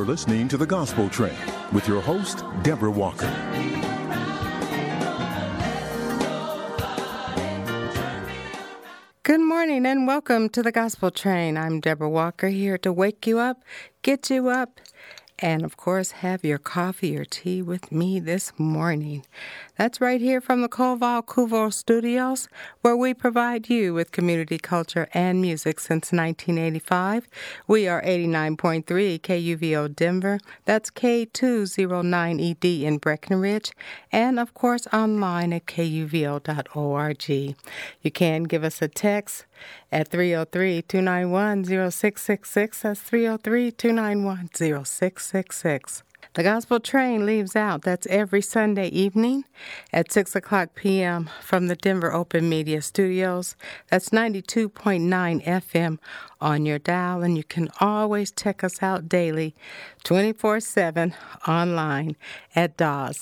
You're listening to The Gospel Train with your host, Deborah Walker. Good morning and welcome to The Gospel Train. I'm Deborah Walker, here to wake you up, get you up, and of course have your coffee or tea with me this morning. That's right here from the Koval Kuvo Studios, where we provide you with community culture and music since 1985. We are 89.3 KUVO Denver. That's K209ED in Breckenridge, and of course online at kuvo.org. You can give us a text at 303-291-0666. That's 303-291-0666. The Gospel Train leaves out. That's every Sunday evening at 6 o'clock p.m. from the Denver Open Media Studios. That's 92.9 FM on your dial, and you can always check us out daily, 24/7 online at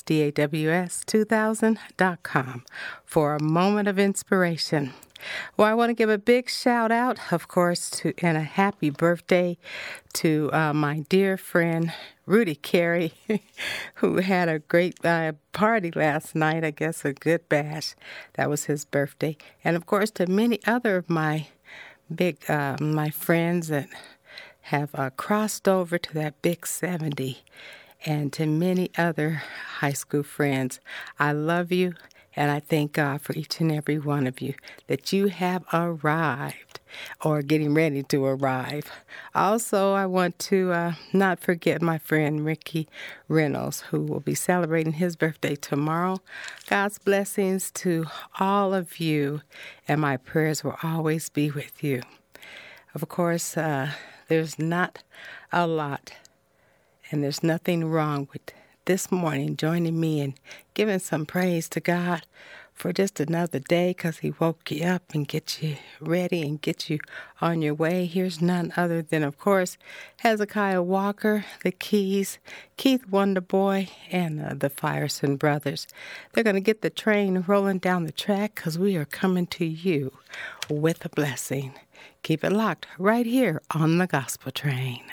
DAWS2000.com for a moment of inspiration. Well, I want to give a big shout out, of course, and a happy birthday to my dear friend Rudy Carey, who had a great party last night, I guess a good bash. That was his birthday. And, of course, to many other of my my friends that have crossed over to that big 70, and to many other high school friends. I love you. And I thank God for each and every one of you that you have arrived or getting ready to arrive. Also, I want to not forget my friend Ricky Reynolds, who will be celebrating his birthday tomorrow. God's blessings to all of you, and my prayers will always be with you. Of course, there's not a lot, and there's nothing wrong with this morning joining me in giving some praise to God for just another day, because he woke you up and get you ready and get you on your way. Here's none other than, of course, Hezekiah Walker, the Keys, Keith Wonderboy, and the Firestone Brothers. They're going to get the train rolling down the track, because we are coming to you with a blessing. Keep it locked right here on the Gospel Train.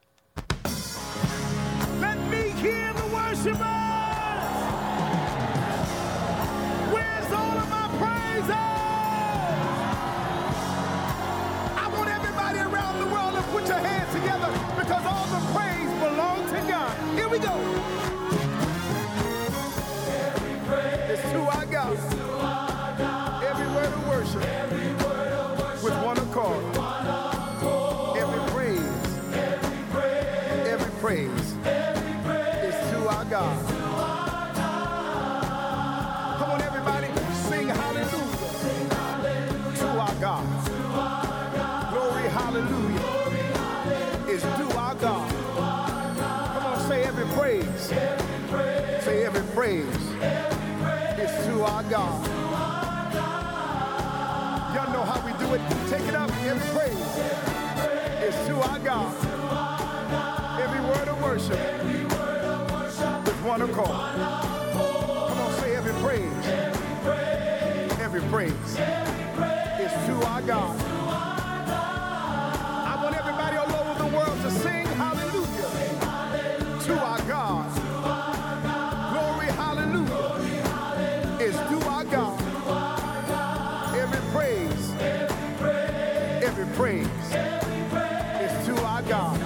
Where's all of my praises? I want everybody around the world to put your hands together, because all the praise belongs to God. Here we go. Every praise is to our God. Every word of worship, with one accord. Every praise is to our God. Come on, everybody, sing hallelujah to our God. Glory, hallelujah is to our God. Come on, say every praise. Say every praise is to our God. Y'all know how we do it. Take it up. Every praise is to our God. Every word of worship with one accord. Come on, say every praise. Every praise is to our God. I want everybody all over the world to sing hallelujah to our God. Glory, hallelujah is to our God. Every praise is to our God.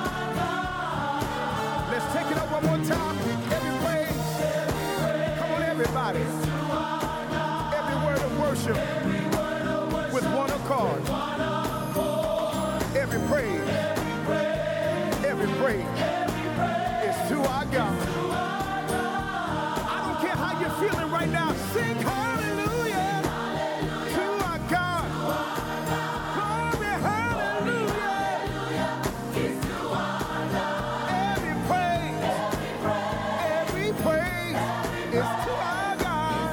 Let's take it up one more time. Every praise. Come on, everybody. Every word of worship with one accord. Every praise is to our God. I don't care how you're feeling right now. Sing hallelujah to our God. Glory, hallelujah. Every praise is to our God.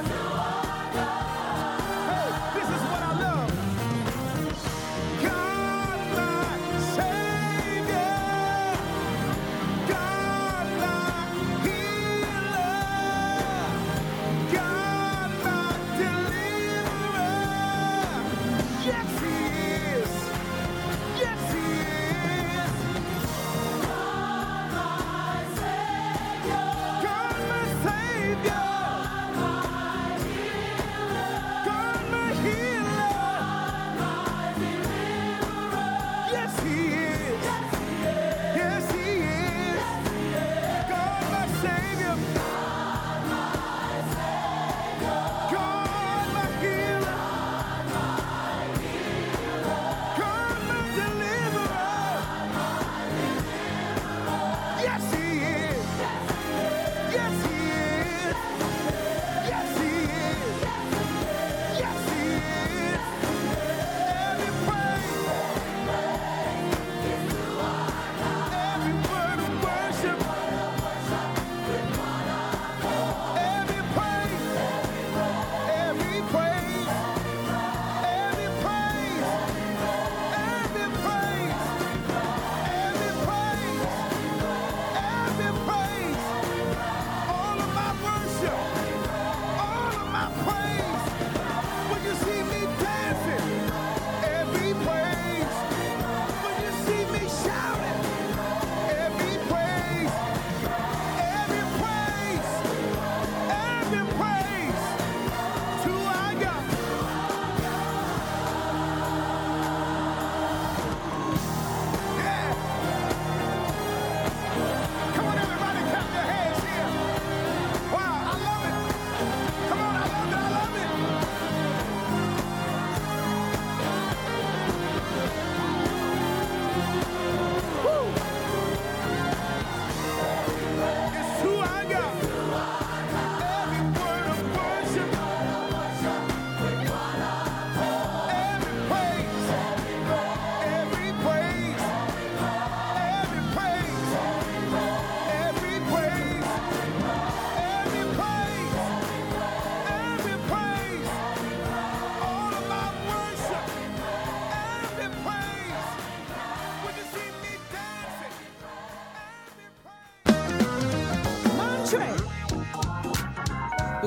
Hey, this is what I love. God, my Savior. God, my healer. God, my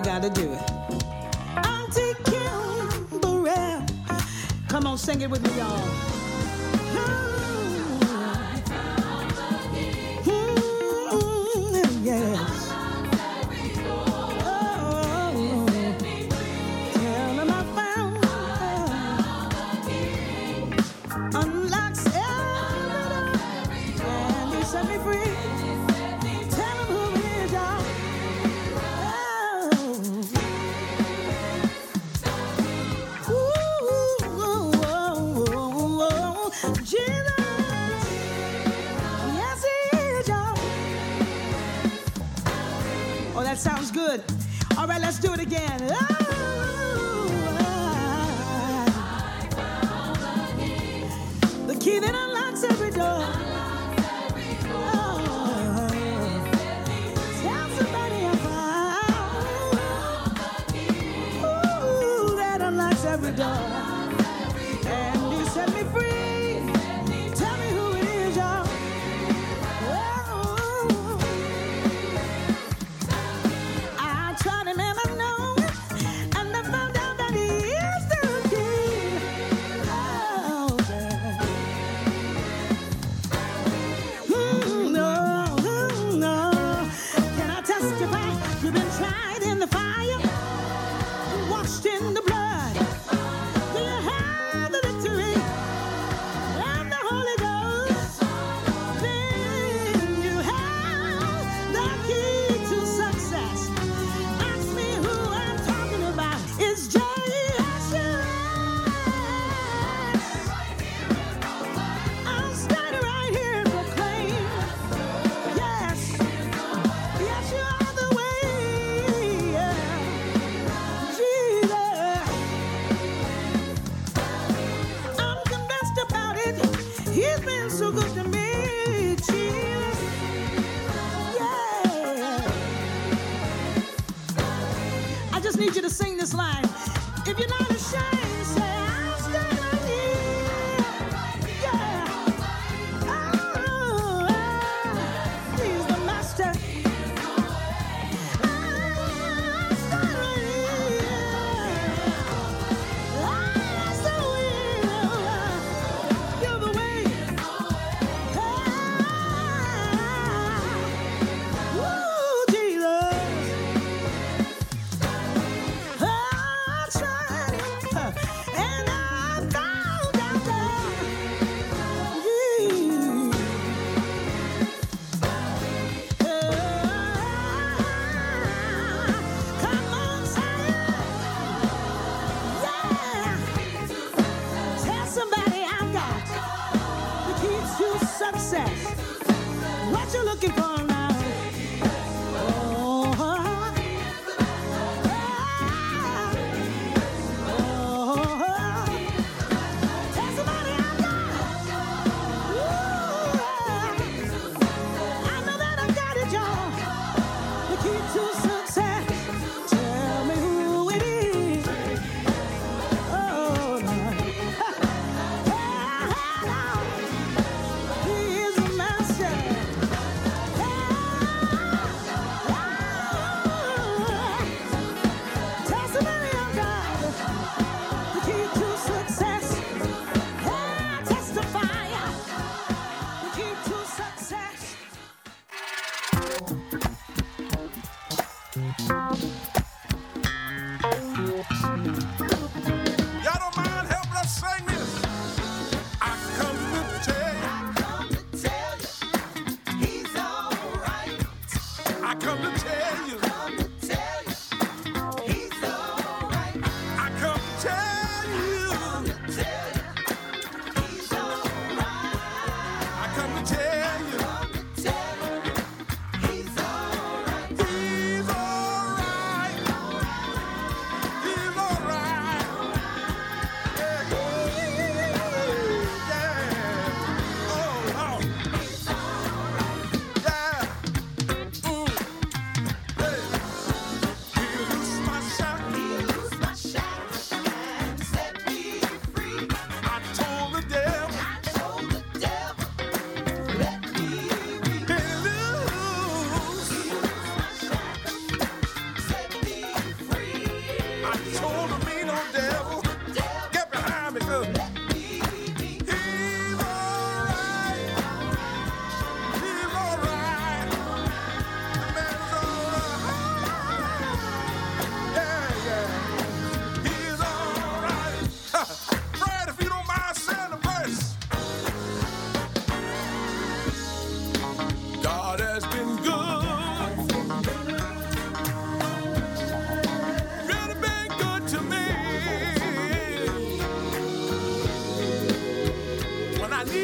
gotta do it. Auntie Kimberell, come on, sing it with me, y'all. Yes. Sounds good. All right, let's do it again. The key that unlocks every door. Tell somebody I found. Ooh, that unlocks every door. And you set me free. Tell me who it is, y'all. Need you to sing this line. If you're not ashamed, say, I'll stay right here. Yeah. Oh, he's the master. I'll stay right here. That's the will. You're the way. Woo, Jesus. Success. What you looking for now? Tell somebody I got. I know that I got it, y'all. The key to success. Tell me who it is. Oh, Lord. He is the master. Hey.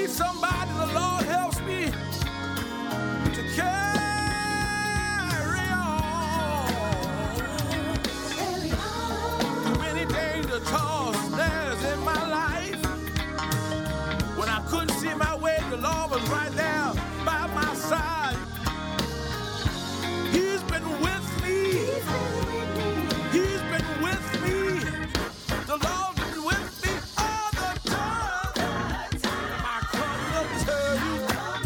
need somebody, the Lord helps me to carry on. Too many danger tossed snares in my life. When I couldn't see my way, the Lord was right there by my side. He's been with me. He's been with me. The Lord's been with me all the time. I come to tell you,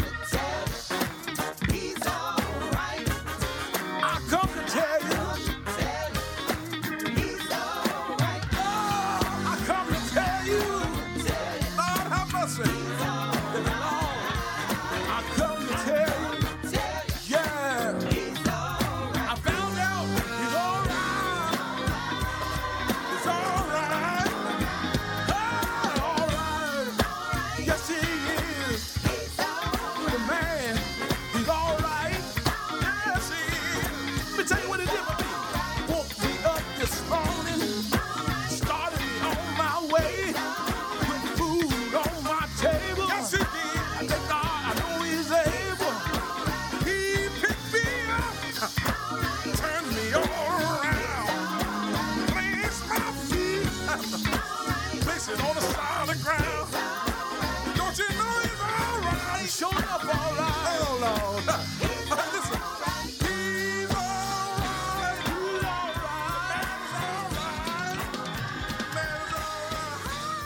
He's all right. I come to tell you, He's all right. Oh, I come to tell you, Lord have mercy. The Lord, I come to tell you, yeah. I found out He's all right. It's all right. All right. Yes, He is. The man, He's all right. Yes, He is. Let me tell you what He did for me. Woke me up this morning, started me on my way, put food on my table. Yes, He did. I thank God, I know He's able. He picked me up, turned me all around, placed my feet, placed it on the side of the ground. Don't you know He's all right? He's showing up all right. Oh, Lord. Listen. He's all right. He's all right. Man's all right.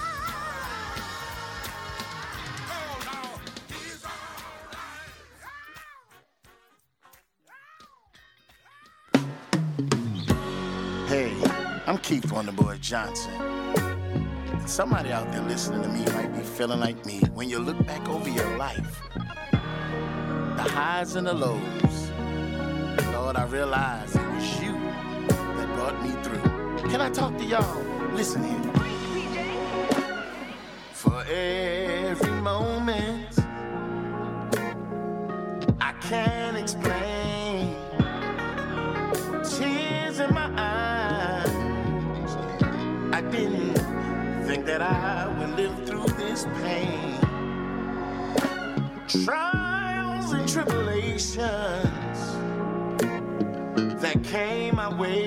Oh, Lord. He's all right. Hey, I'm Keith Wonderboy Johnson. And somebody out there listening to me might be feeling like me when you look back over your life. The highs and the lows. Lord, I realize it was you that brought me through. Can I talk to y'all? Listen here. For every moment I can't explain. Tears in my eyes. I didn't think that I would live through this pain. Trials and tribulations that came my way.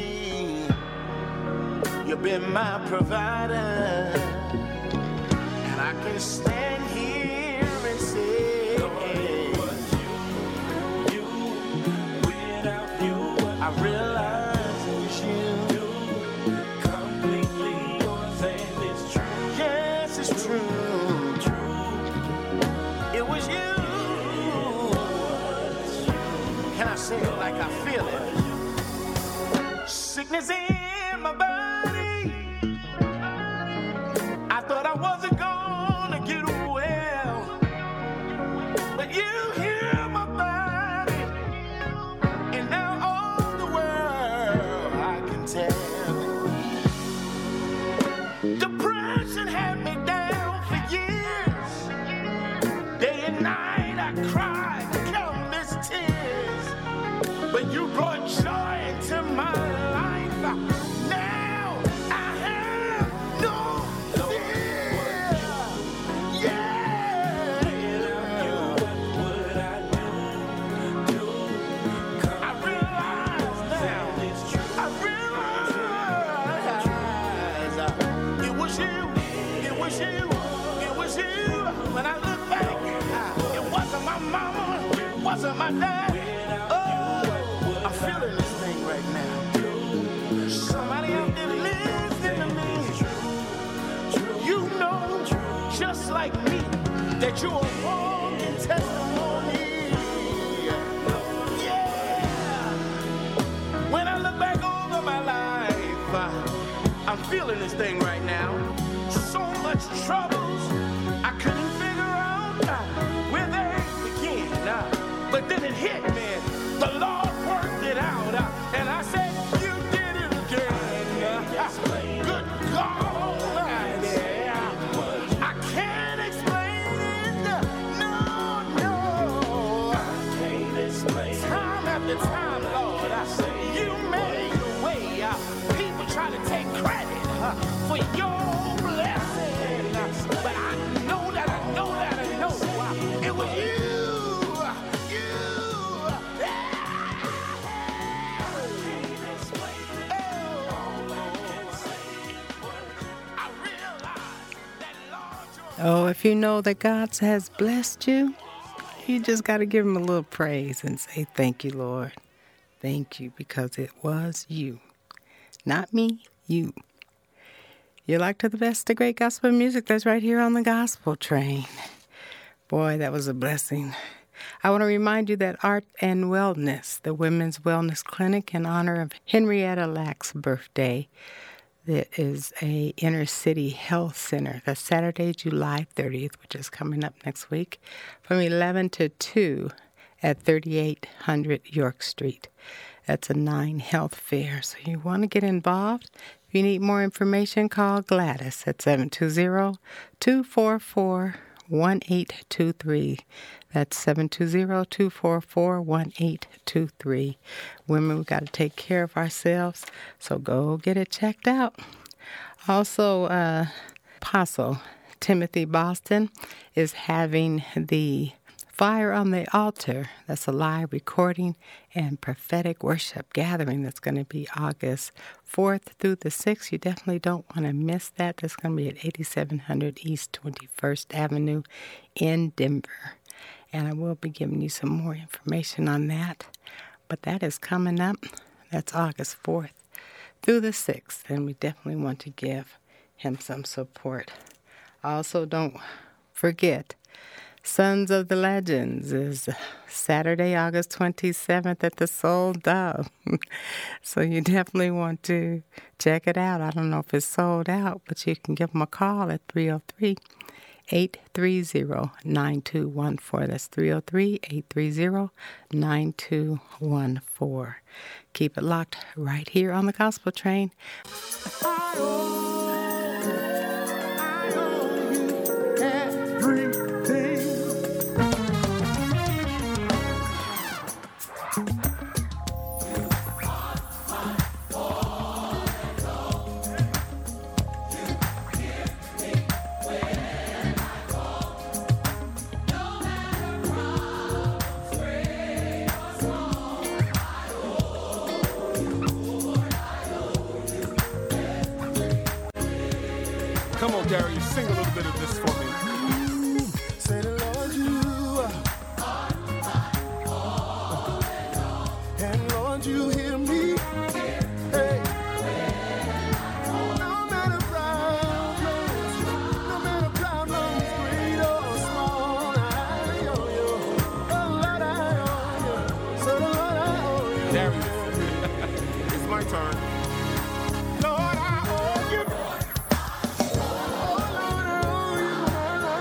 You've been my provider, and I can stand here and say, I realize it was you. Completely yours, and it's true. Yes, it's true. It was you. Can I say it like I feel it? Sickness in my body. I thought I wasn't gonna get well, but you healed my body, and now all the world I can tell. Depression had me down for years. Day and night I cried countless tears, but you brought joy into my life. Now I have no fear. Yeah. I realize now. I realize it was you. It was you. It was you. When I look back, it wasn't my mama. It wasn't my dad. Oh, I'm feeling this thing right now. Somebody out there listening to me. You know, just like me, that you are walking testimony. Yeah. When I look back over my life, I'm feeling this thing right now. So much troubles, I couldn't figure out where they begin. But then it hit me. The Lord worked it out. And I said, you did it again. Good God. I can't explain it. No. I can't explain it. Time after time, Lord, I say, you made a way. People try to take credit for your blessing. Oh, if you know that God has blessed you, you just got to give him a little praise and say, thank you, Lord. Thank you, because it was you. Not me, you. You're like to the best of great gospel music that's right here on the Gospel Train. Boy, that was a blessing. I want to remind you that Art and Wellness, the Women's Wellness Clinic in honor of Henrietta Lack's birthday, there is a inner city health center. That's Saturday, July 30th, which is coming up next week, from 11 to 2 at 3800 York Street. That's a 9 health fair. So you want to get involved? If you need more information, call Gladys at 720-244-1823. That's 720-244-1823. Women, we got to take care of ourselves, so go get it checked out. Also, Apostle Timothy Boston is having the Fire on the Altar. That's a live recording and prophetic worship gathering that's going to be August 4th through the 6th. You definitely don't want to miss that. That's going to be at 8700 East 21st Avenue in Denver. And I will be giving you some more information on that. But that is coming up. That's August 4th through the 6th. And we definitely want to give him some support. Also, don't forget, Sons of the Legends is Saturday, August 27th at the Soul Dove. So you definitely want to check it out. I don't know if it's sold out, but you can give them a call at 303-830-9214. That's 303-830-9214. Keep it locked right here on the Gospel Train. Come on, Darius, sing a little bit of this for me. Say the Lord, you and Lord, you hear me. Hey. No matter problems, great or small, I owe you. Oh, Lord, I owe you. So the Lord, I owe you. Darius, it's my turn. Lord, I owe you. Oh, Lord, I owe you.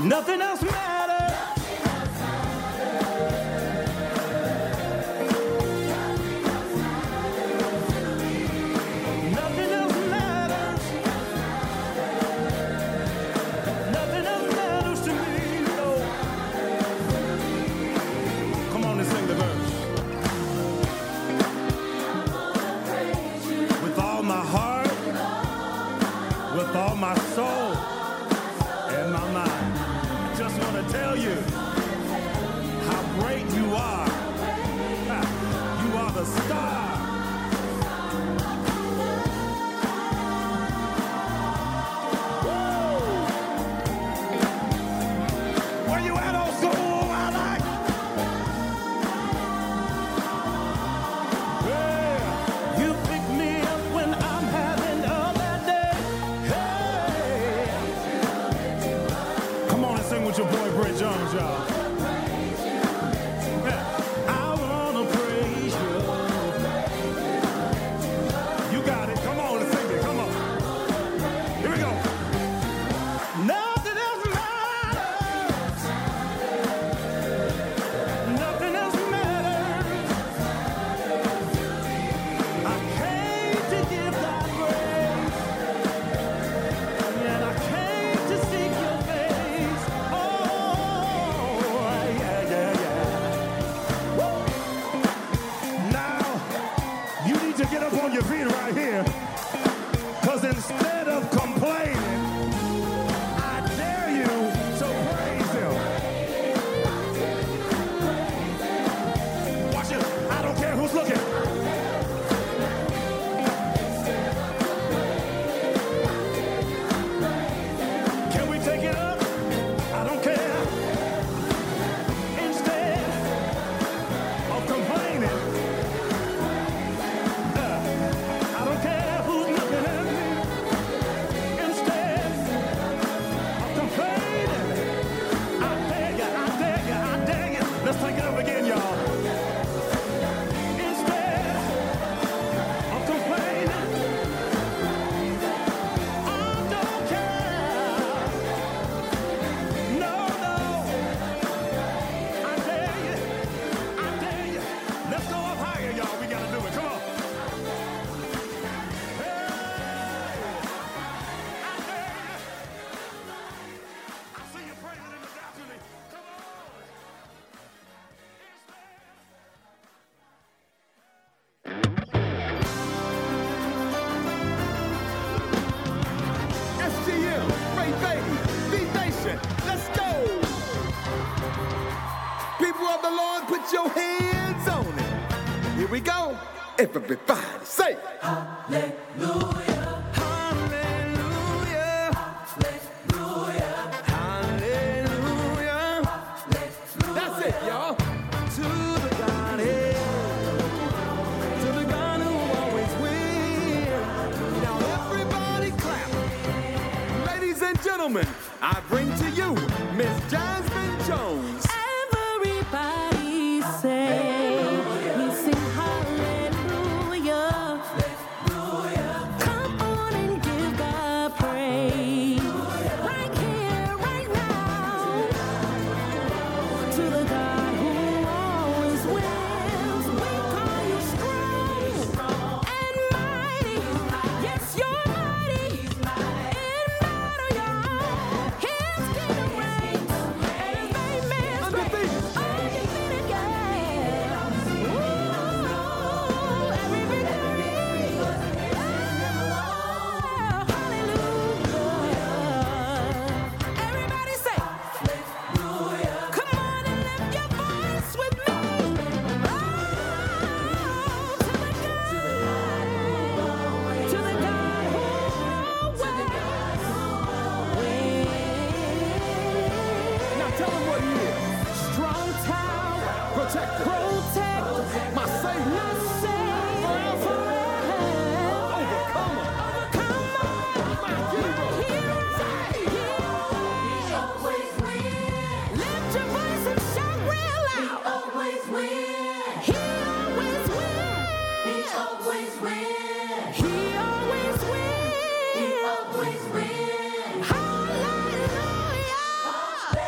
Nothing else matters. Nothing else matters. Nothing else matters to me, no. Come on and sing the verse. With all my heart, with all my soul, and my mind. Just want to tell you how great you are. You are the star. Woo! Where you at, old school? I like. Yeah. You pick me up when I'm having a bad day. Hey. Come on and sing with your boy Brett Jones, y'all. Yeah. I wanna praise you. You got it. Come on and sing it. Come on. Here we go. Nothing else matters. Nothing else matters. I came to give God praise, and I came to seek your face. Oh, yeah, yeah, yeah. Woo. Now, you need to get up on your feet right here, because instead of complaining, I dare you to praise him. Watch it. I don't care who's looking. Can we take it up? I don't care. Instead of complaining, I don't care who's looking at me. Instead of complaining, I dare you, I dare you, I dare you. Let's take it up again, y'all. Instead of complaining, I don't care. No, no. I dare you. I dare you. Let's go up higher, y'all. We gotta do it. Come on. Hey. I dare you. I see you praising in the balcony. Come on. SGM, Ray Baby, Be Nation, let's go. People of the Lord, put your hands on it. Here we go. Everybody say hallelujah. Hallelujah. Hallelujah. That's it, y'all. To the God, to the God who always wins. Now everybody clap. Ladies and gentlemen, I bring to you Miss Jasmine Jones. Everybody say, we sing hallelujah. Come on and give God praise. Right here, right now. To the God who always wins. We call you strong and mighty. Yes, you're mighty. In battle, you're His kingdom reigns. And His name is Undefeated. undefeated, yeah. Ooh, every victory. Hallelujah. Everybody say, come on and lift your voice with me. Oh, to the God who always wins. Now tell them what he is. Strong tower, Protect. My Savior. Overcomer. My hero. Lift your voice and shout real loud. He always wins. He always wins. He always wins. He always wins. He always wins. Hallelujah.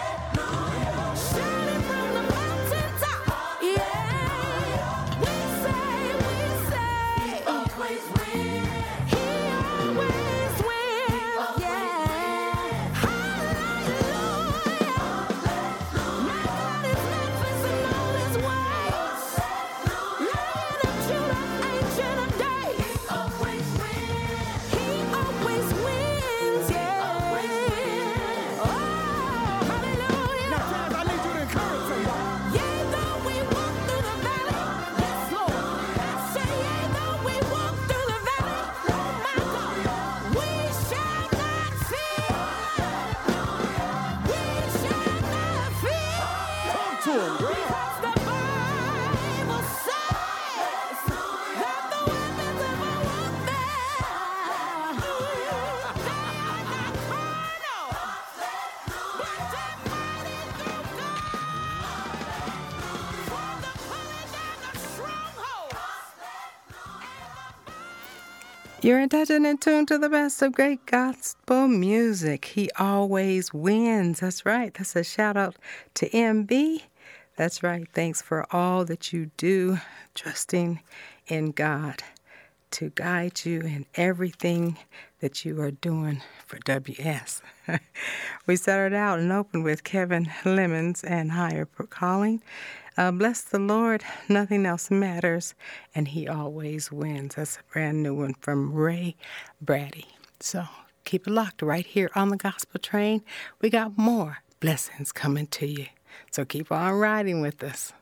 You're in touch and in tune to the best of great gospel music. He always wins. That's right. That's a shout out to MB. That's right. Thanks for all that you do, trusting in God to guide you in everything that you are doing for WS. We started out and opened with Kevin Lemons and Higher Calling. Bless the Lord, nothing else matters, and He always wins. That's a brand new one from Ray Brady. So keep it locked right here on the Gospel Train. We got more blessings coming to you. So keep on riding with us.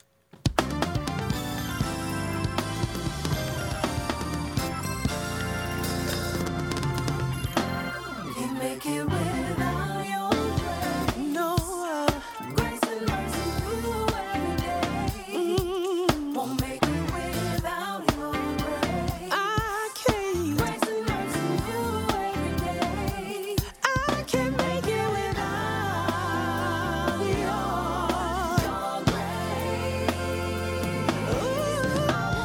Can't make it without your grace. No, grace and mercy through every day. Won't make it without your grace. I can't. Grace and mercy through every day. I can't make it without your grace. Ooh,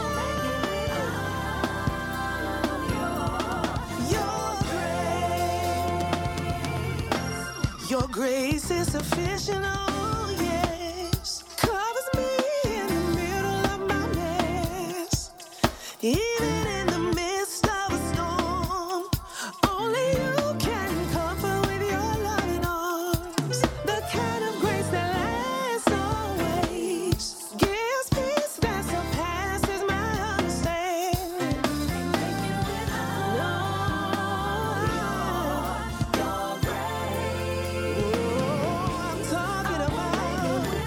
your grace is sufficient, oh yes. Covers me in the middle of my mess. Even in the midst of a storm, only you can comfort with your loving arms. The kind of grace that lasts always, gives peace that surpasses my understanding. Can't make it without your grace. I'm talking about your grace.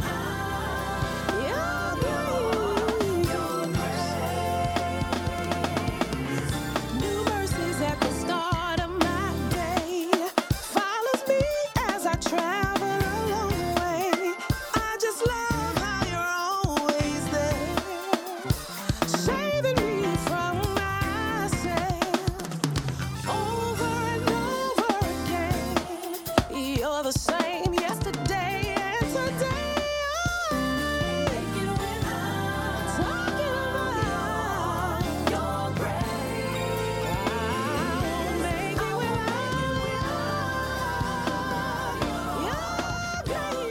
New mercies at the start of my day, follows me as I travel along the way. I just love how you're always there, saving me from myself over and over again. You're the same yesterday and today. Talking about your grace. I won't make it without your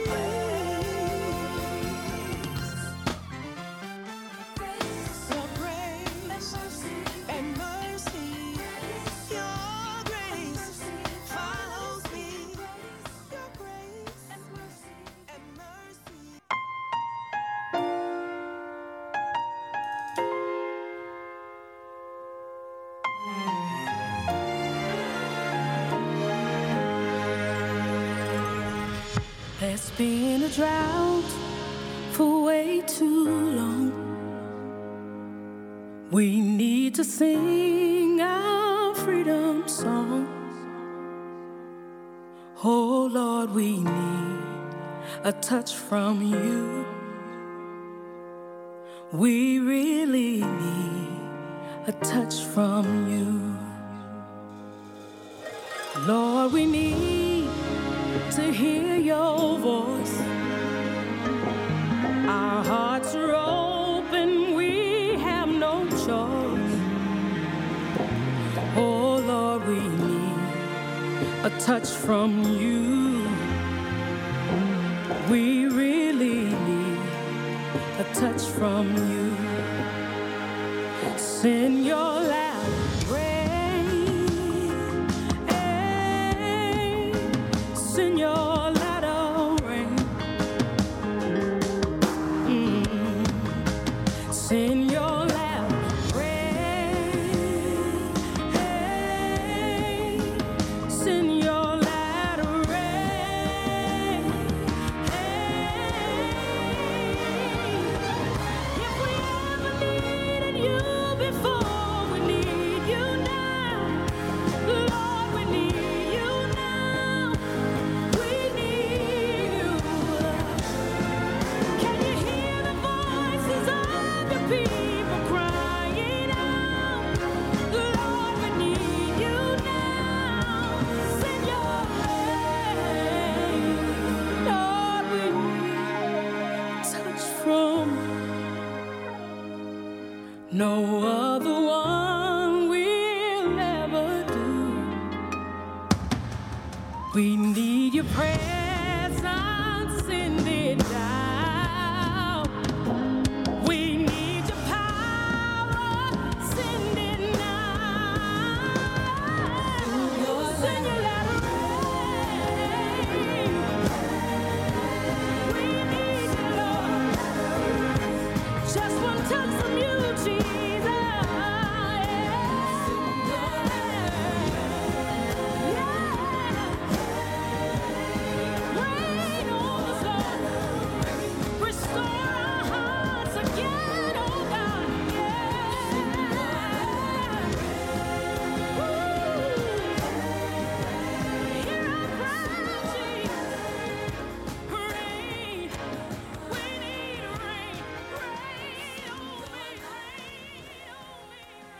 grace. Your grace and mercy. Your grace follows me. Your grace and mercy. There's been a drought for way too long. We need to sing our freedom song. Oh Lord, we need a touch from you. We really need a touch from you. Lord, we need to hear your voice. Our hearts are open, we have no choice. Oh Lord, we need a touch from you. We really need a touch from you. Send your loud rain. Send your loud rain. Send your loud rain. Send your loud rain. If we ever needed you before, We need your presence, send it down. We need your power, send it now. Send your let it rain. We need you, Lord. Just one touch from you, Jesus. Rain on us, Lord. Restore our hearts again, oh God. Hear our cry, Jesus. Rain. We need rain. Rain on me, rain on me,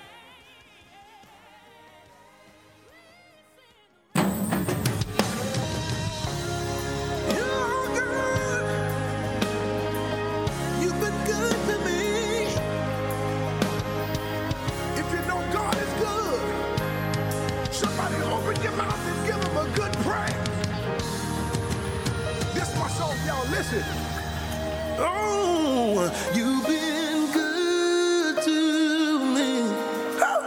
You're good. You've been good to me. If you know God is good, somebody open your mouth and give him a good praise. This my song, y'all. Listen. Oh, you've been good to me. Oh,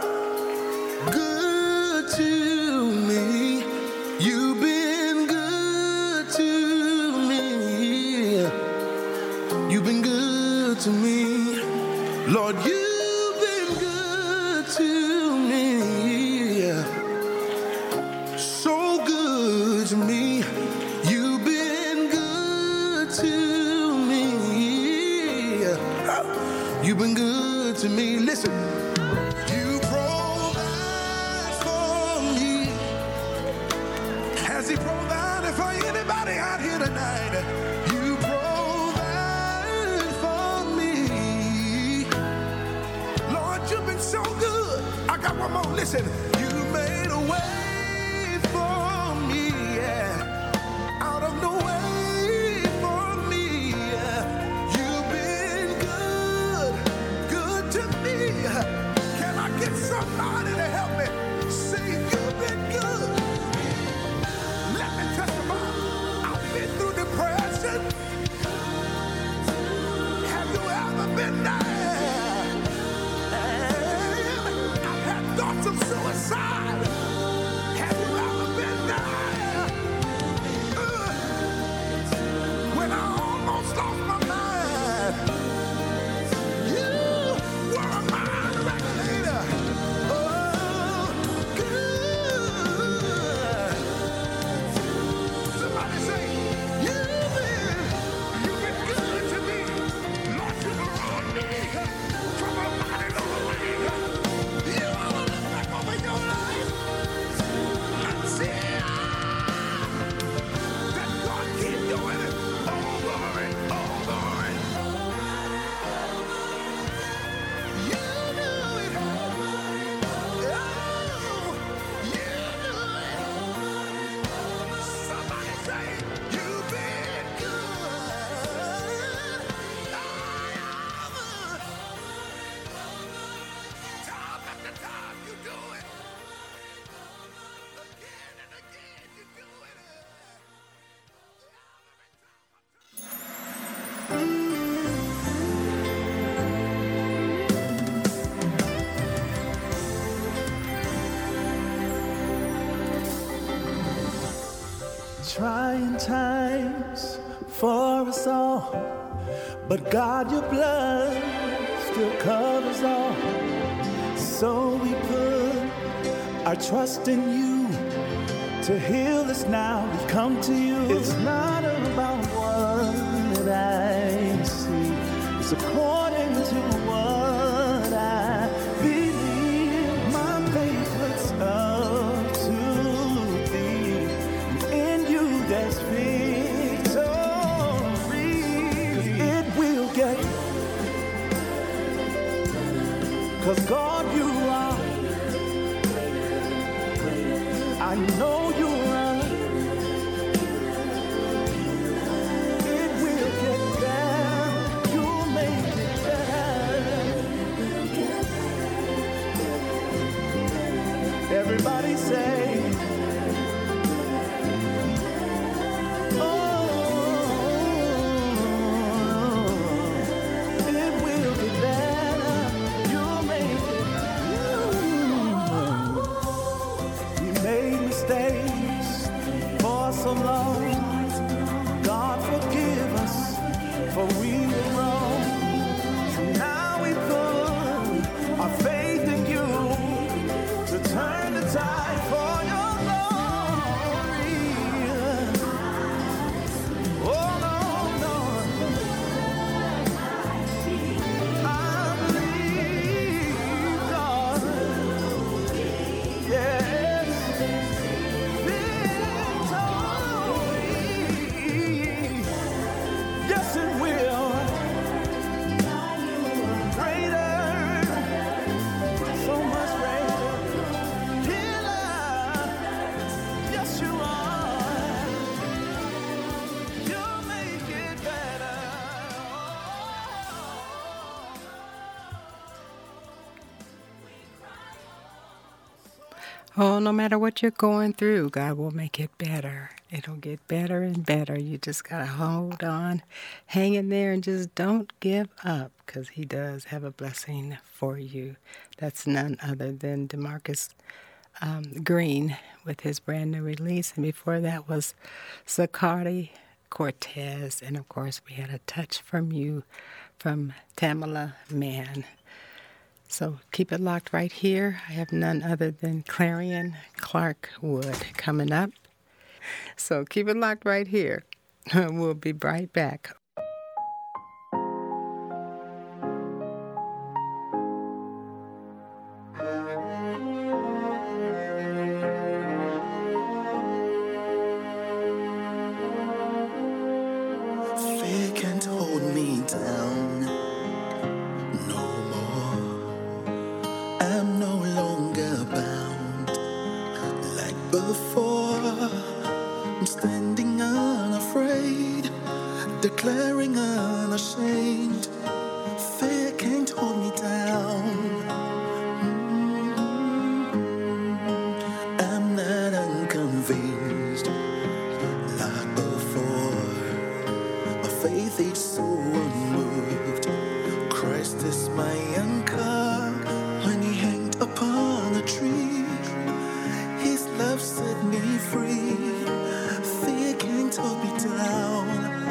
good to me. You've been good to me. You've been good to me. Lord, you've been good to me. So good to me. You've been good to me. You've been good to me. Listen. You provide for me. Has he provided for anybody out here tonight? You provide for me. Lord, you've been so good. I got one more. Listen. You made a way for me. Yeah. Out of no way for me. Yeah. You've been good, good to me. Can I get somebody to help me? Say you've been good. Let me testify. I've been through depression. Have you ever been there? I've had thoughts of suicide. Have you ever been there? When I almost lost my mind, you were a mind regulator. Oh, good. Somebody say, you've been good to me. Lord, you brought me from a mighty long way. You ever look back over your life and see that God keep doing it over and over and you do it. Oh, you do it. Somebody say, you've been good. Time after time, you do it. Again and again, you do it. Trying times for us all, but God, your blood still covers all. So we put our trust in you to heal us now. We come to you. It's not about what I see, it's according to what I believe. My faith looks up to thee, and in you there's victory. 'Cause it will get, 'cause God, you are. I know you are. It will get better. You'll make it better. Everybody say, Oh, no matter what you're going through, God will make it better. It'll get better and better. You just got to hold on, hang in there, and just don't give up, because He does have a blessing for you. That's none other than DeMarcus Green with his brand new release. And before that was Zacardi Cortez. And, of course, we had a touch from you from Tamala Mann. So keep it locked right here. I have none other than Clarion Clark Wood coming up. So keep it locked right here. We'll be right back. Fear can't hold me down no more. I'm no longer bound like before. I'm standing unafraid, declaring unashamed. Fear can't hold me down. I'm not unconvinced like before. My faith is so unmoved. Christ is my anchor. When He hanged upon a tree, His love set me free. Fear can't hold me down.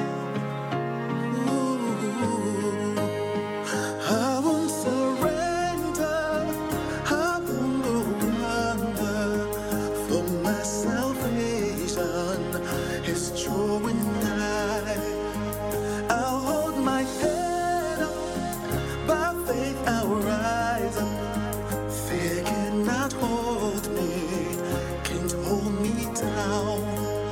Ooh. I won't surrender. I won't go under. For my salvation is drawing nigh. I'll hold my head up. By faith I'll rise up. Fear cannot hold me, can't hold me down.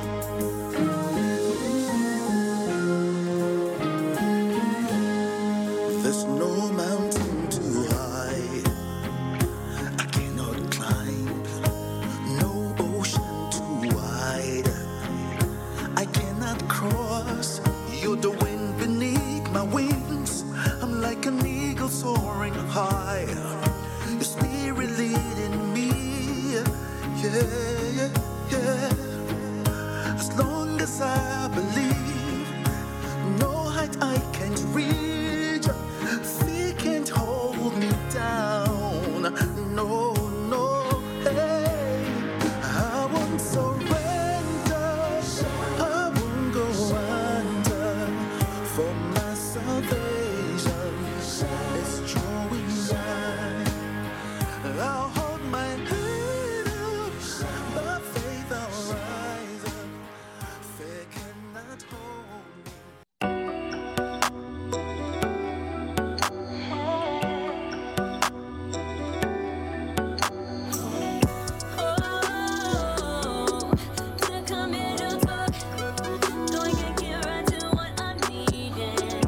There's no mountain too high I cannot climb, no ocean too wide I cannot cross. You're the wind beneath my wings. I'm like an eagle soaring high. Your spirit leading me, yeah, yeah. As long as I believe, no height I can't reach. Fear can't hold me down. No, no, hey. I won't surrender. I won't go under. For my salvation is drawing nigh. I'll hold my head up. By faith I'll rise up. Fear cannot hold me. To come here to talk, going to get right to what I'm needing.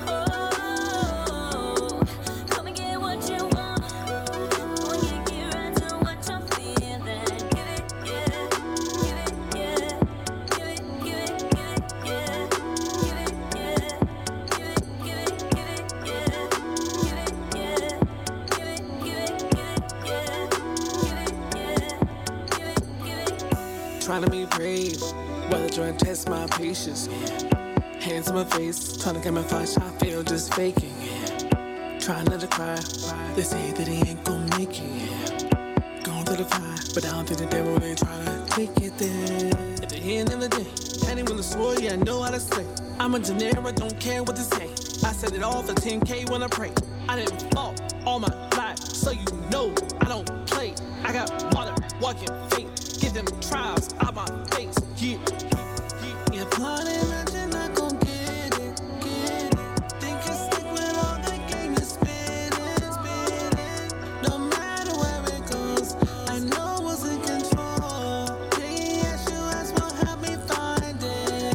Come and get what you want. Going to get right to what you're feeling. Give it, yeah. Give it, yeah. Give it, give it, give it, yeah. Give it, yeah. Give it, give it, give it, yeah. Give it, yeah. Give it, give it, give it, yeah. Give it, yeah. Give it, give it. Trying to be brave, while trying to test my patience. Yeah. Hands in my face, trying to get my fight shot, feel just faking. Yeah. Trying not to cry, they say that he ain't gonna make it. Yeah. Going through the fire, but I don't think the devil ain't trying to take it there. At the end of the day, anyone the swore, yeah, I know how to say. I'm a generic, don't care what they say. I said it all for 10K when I pray. I didn't fall all my life, so you know I don't play. I got water, walking faith. Give them trials out my face. Yeah, yeah. Plotting, imagine I gon' get it, get it. Think you stick with all the game you're spinning, spinning. No matter where it goes, I know what's in control. Yes, will help me find it.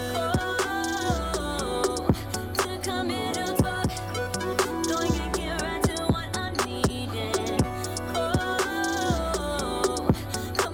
To come here to talk, going to get right to what I'm needing. Come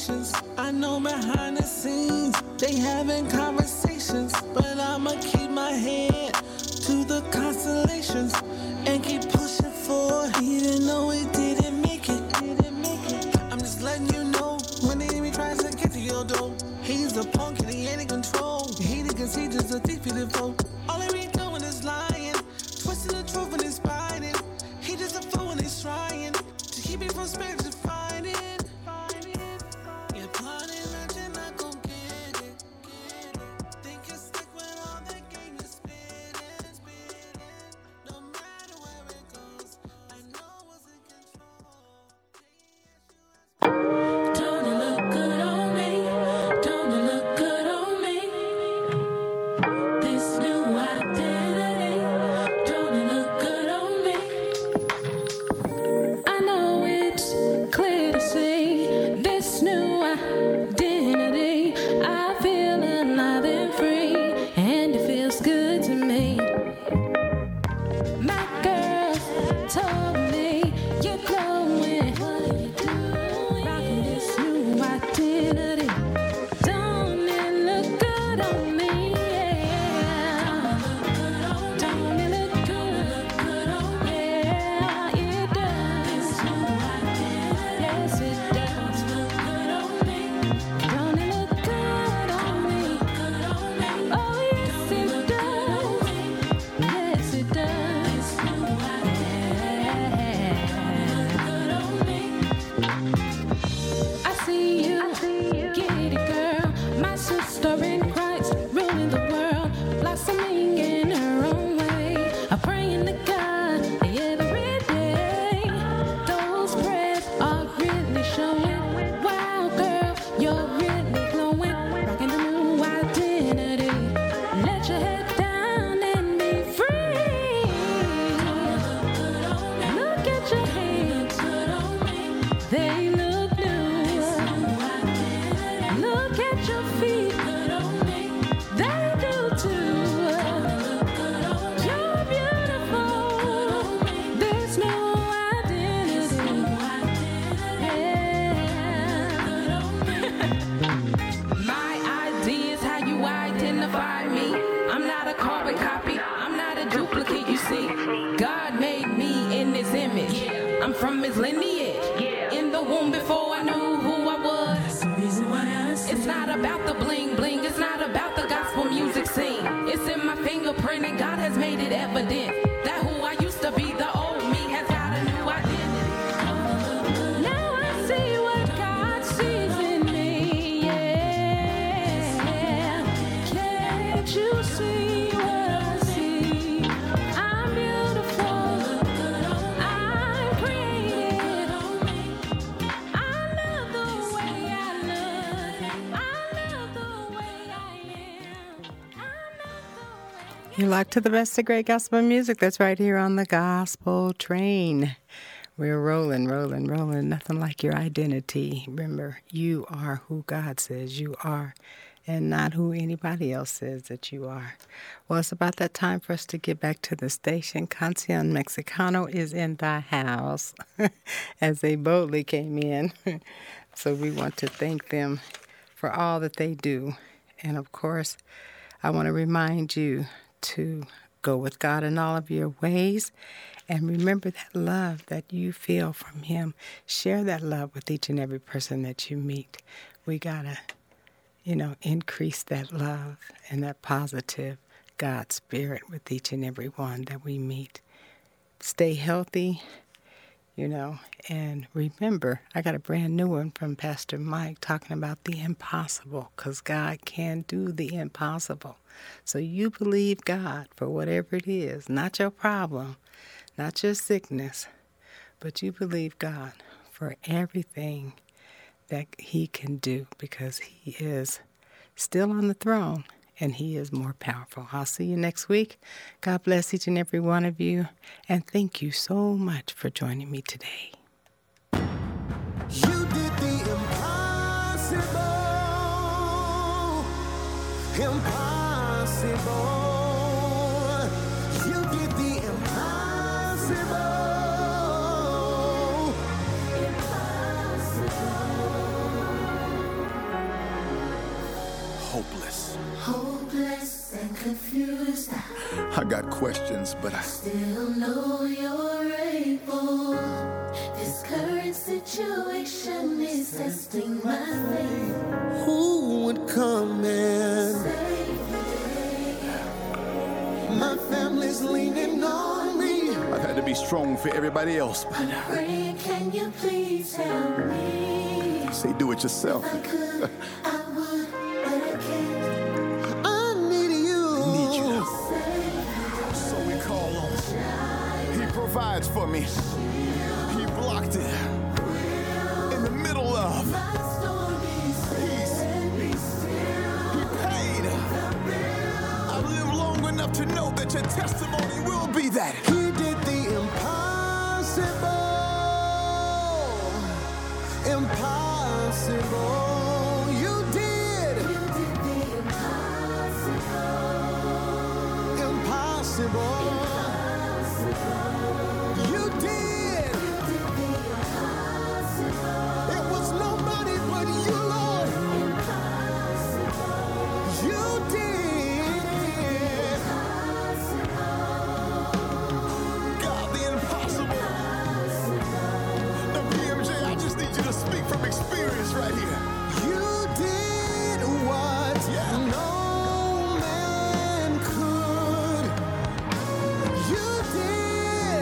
patience. I know behind the scenes they having conversations, but I'ma keep my head to the constellations and keep pushing forward, even though it didn't make it. I'm just letting you know when the enemy tries to get to your door, he's a punk and he ain't in control. He thinks he's just a defeated foe. All he be doing is lying, twisting the truth and inspiring. He just a fool and he's trying to keep me from spiritual fighting. You're plotting that you're not gon' get it. Think you're stuck with all that game you're spinning. No matter where it goes, I know what's in control. Don't it look good on me? Don't it look good on me? This new identity. Don't it look good on me? I know it's clear to see this new identity. I feel alive and free, and it feels good to me. My girl told me you're glowing. What are you doing? Rocking this new identity. Don't it look good on me? Yeah. Don't it look good on me? Yeah, it does. Yes, it does. Don't it look good on me? Oh, yes, it does. Yes, it does. I see you, get it, girl. My sister in Christ, ruling the world, blossoming in her own way. I'm praying to God every day. Those prayers are really showing. Wow, girl, you're really glowing. Rocking the new identity. Let your head down and be free. Look at your hands. They look new. Look at your feet. They do too. You're beautiful. There's no identity. My ID is how you identify me. I'm not a carbon copy. I'm not a duplicate, you see. God made me in his image. I'm from his lineage. In the womb before I knew who I was. It's not about the bling bling. It's not about the gospel music scene. It's in my fingerprint and God has made it evident that who I used to be, the old me, has got a new identity. Now I see what God sees in me. Yeah. Can't you see what I see? I'm beautiful. I'm created. I love the way I look. I love the way I am. I love the way. You like to the best of great gospel music. That's right here on the Gospel Train. We're rolling. Nothing like your identity. Remember, you are who God says you are and not who anybody else says that you are. Well, it's about that time for us to get back to the station. Canción Mexicano is in the house as they boldly came in. So we want to thank them for all that they do. And, of course, I want to remind you to go with God in all of your ways and remember that love that you feel from him. Share that love with each and every person that you meet. We got to, increase that love and that positive God spirit with each and every one that we meet. Stay healthy, and remember, I got a brand new one from Pastor Mike talking about the impossible, because God can do the impossible. So you believe God for whatever it is, not your problem, not your sickness, but you believe God for everything that he can do, because he is still on the throne and he is more powerful. I'll see you next week. God bless each and every one of you, and thank you so much for joining me today. You did the impossible. Impossible. You did the impossible. Impossible. hopeless and confused. I got questions, but I Still know you're able. This current situation is testing my faith. Who would come and Save the day. my family's leaning on me? I've had to be strong for everybody else. I'm praying, can you please help me? Say, do it yourself. I could, I would, but I can't. I need you. Need you. Save So we call on him. He provides for me. He blocked it in the middle of. my story. He paid. I've lived long enough to know that your testimony will be that. He did the impossible. Impossible. You did. Impossible. You did. It was nobody but you, Lord. You did. God, the impossible. Now, PMJ, I just need you to speak from experience right here. You did what no man could. You did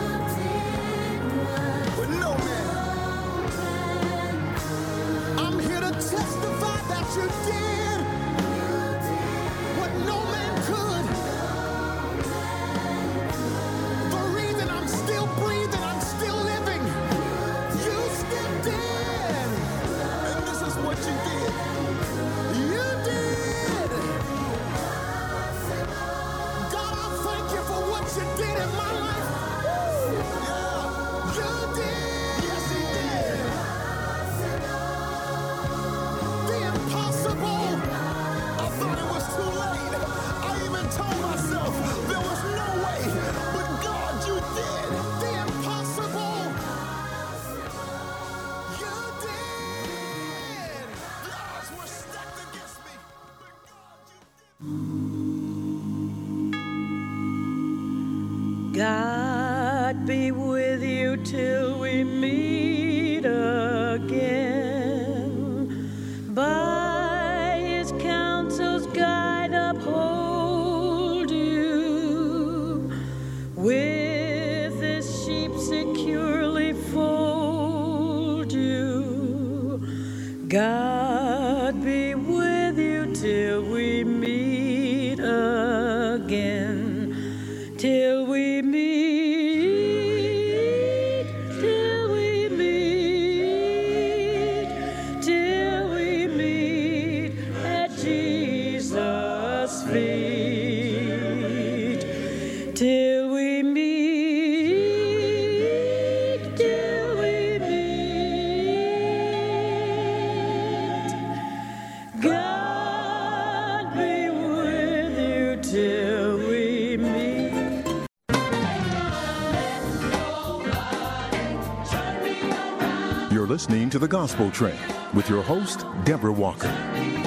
But no man, I'm here to testify that you did what no man could. The reason I'm still breathing, I'm still living, you still did. and this is what you did. You did. God, I thank you for what you did in my life. You did. Yes, he did. The impossible. I thought it was too late. I even told myself there was no way. But God, you did. The impossible. You did. The odds were stacked against me. But God, you did. God be with you till we meet again. By his counsel's guide uphold you. With his sheep securely fold you. God be with you till we meet again. Till we meet, till we meet, till we meet at Jesus' feet. Till we meet, till we meet. God be with you till we meet. You're listening to The Gospel Train with your host, Deborah Walker.